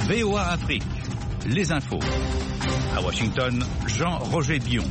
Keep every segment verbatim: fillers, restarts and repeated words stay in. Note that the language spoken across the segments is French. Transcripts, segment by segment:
V O A Afrique, les infos. À Washington, Jean-Roger Bion.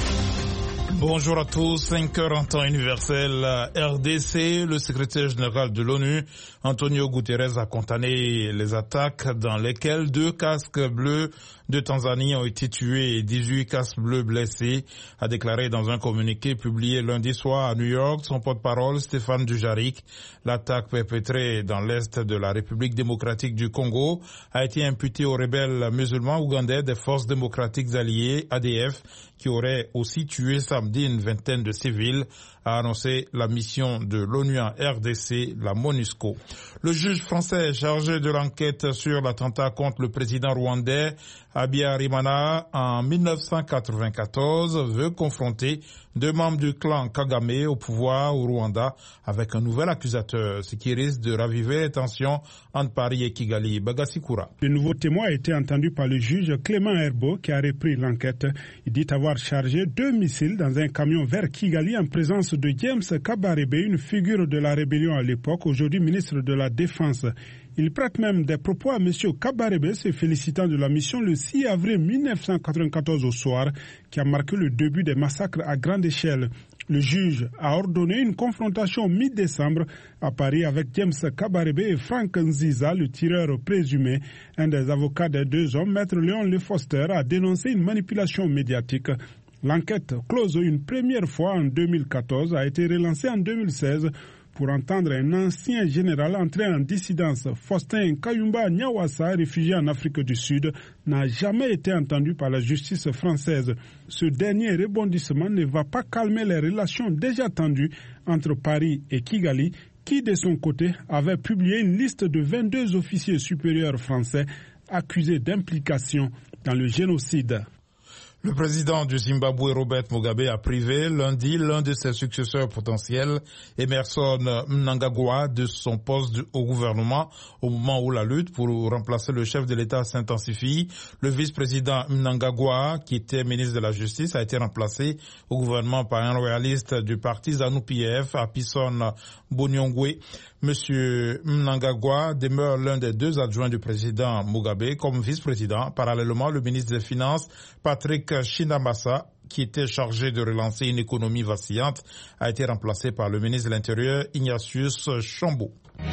Bonjour à tous, cinq heures en temps universel. R D C, le secrétaire général de l'ONU, Antonio Guterres, a condamné les attaques dans lesquelles deux casques bleus de Tanzanie ont été tués et dix-huit casques bleus blessés, a déclaré dans un communiqué publié lundi soir à New York son porte-parole Stéphane Dujarric. L'attaque perpétrée dans l'est de la République démocratique du Congo a été imputée aux rebelles musulmans ougandais des forces démocratiques alliées, A D F, qui auraient aussi tué samedi une vingtaine de civils, a annoncé la mission de l'ONU en R D C, la MONUSCO. Le juge français chargé de l'enquête sur l'attentat contre le président rwandais Habyarimana en mille neuf cent quatre-vingt-quatorze veut confronter deux membres du clan Kagame au pouvoir au Rwanda avec un nouvel accusateur, ce qui risque de raviver les tensions entre Paris et Kigali. Bagasikura. Le nouveau témoin a été entendu par le juge Clément Herbeau qui a repris l'enquête. Il dit avoir chargé deux missiles dans un camion vers Kigali en présence de James Kabarebe, une figure de la rébellion à l'époque, aujourd'hui ministre de la Défense. Il prête même des propos à M. Kabarebe, se félicitant de la mission le six avril mille neuf cent quatre-vingt-quatorze au soir, qui a marqué le début des massacres à grande échelle. Le juge a ordonné une confrontation mi-décembre à Paris avec James Kabarebe et Frank Nziza, le tireur présumé. Un des avocats des deux hommes, Maître Léon Lefoster, a dénoncé une manipulation médiatique. L'enquête, close une première fois en deux mille quatorze, a été relancée en deux mille seize pour entendre un ancien général entré en dissidence. Faustin Kayumba Nyawassa, réfugié en Afrique du Sud, n'a jamais été entendu par la justice française. Ce dernier rebondissement ne va pas calmer les relations déjà tendues entre Paris et Kigali, qui de son côté avait publié une liste de vingt-deux officiers supérieurs français accusés d'implication dans le génocide. Le président du Zimbabwe, Robert Mugabe, a privé lundi l'un de ses successeurs potentiels, Emmerson Mnangagwa, de son poste au gouvernement au moment où la lutte pour remplacer le chef de l'État s'intensifie. Le vice-président Mnangagwa, qui était ministre de la Justice, a été remplacé au gouvernement par un royaliste du parti ZANU-P F, Apison Bonyongwe. Monsieur Mnangagwa demeure l'un des deux adjoints du président Mugabe comme vice-président. Parallèlement, le ministre des Finances, Patrick Shinamasa, qui était chargé de relancer une économie vacillante, a été remplacé par le ministre de l'Intérieur, Ignatius Chombo.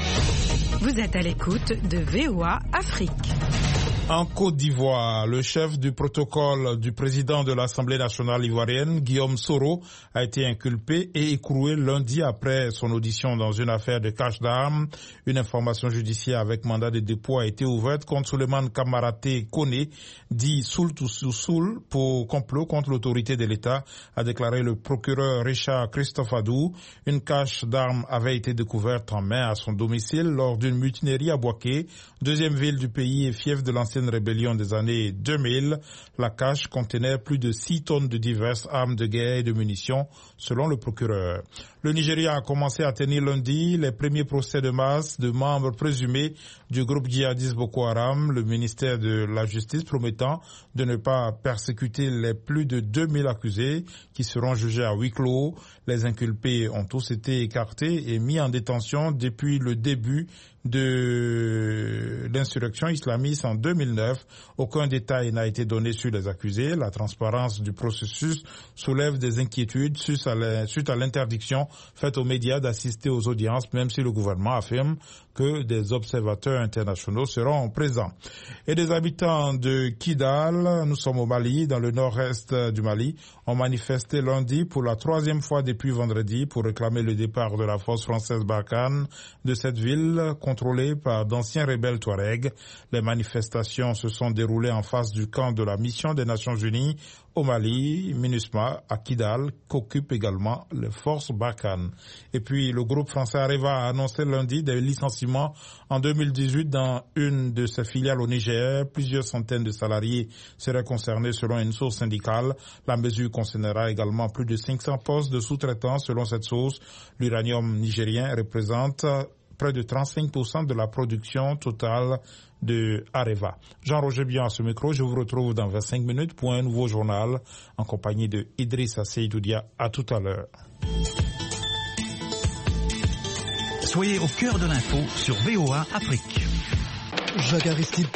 Vous êtes à l'écoute de V O A Afrique. En Côte d'Ivoire, le chef du protocole du président de l'Assemblée nationale ivoirienne, Guillaume Soro, a été inculpé et écroué lundi après son audition dans une affaire de cache d'armes. Une information judiciaire avec mandat de dépôt a été ouverte contre Souleymane Kamaraté Kone, dit Soul to Soul, pour complot contre l'autorité de l'État, a déclaré le procureur Richard Christophe Adou. Une cache d'armes avait été découverte en mai à son domicile lors d'une mutinerie à Bouaké, deuxième ville du pays et fief de l'ancienne rébellion des années deux mille. La cache contenait plus de six tonnes de diverses armes de guerre et de munitions, selon le procureur. Le Nigeria a commencé à tenir lundi les premiers procès de masse de membres présumés du groupe djihadiste Boko Haram, le ministère de la Justice promettant de ne pas persécuter les plus de deux mille accusés qui seront jugés à huis clos. Les inculpés ont tous été écartés et mis en détention depuis le début de l'insurrection islamiste en deux mille neuf. Aucun détail n'a été donné sur les accusés. La transparence du processus soulève des inquiétudes suite à l'interdiction faite aux médias d'assister aux audiences, même si le gouvernement affirme que des observateurs internationaux seront présents. Et des habitants de Kidal, nous sommes au Mali, dans le nord-est du Mali, ont manifesté lundi pour la troisième fois depuis vendredi pour réclamer le départ de la force française Barkhane de cette ville contrôlée par d'anciens rebelles Touaregs. Les manifestations se sont déroulées en face du camp de la mission des Nations Unies au Mali, MINUSMA, à Kidal, qu'occupent également les forces Barkhane. Et puis, le groupe français Areva a annoncé lundi des licenciements en deux mille dix-huit dans une de ses filiales au Niger. Plusieurs centaines de salariés seraient concernés selon une source syndicale. La mesure concernera également plus de cinq cents postes de sous-traitants selon cette source. L'uranium nigérien représente près de trente-cinq pour cent de la production totale de Areva. Jean-Roger Bion à ce micro, je vous retrouve dans vingt-cinq minutes pour un nouveau journal en compagnie de Idrissa Seydoudia. À tout à l'heure. Soyez au cœur de l'info sur V O A Afrique. Jacques Aristide.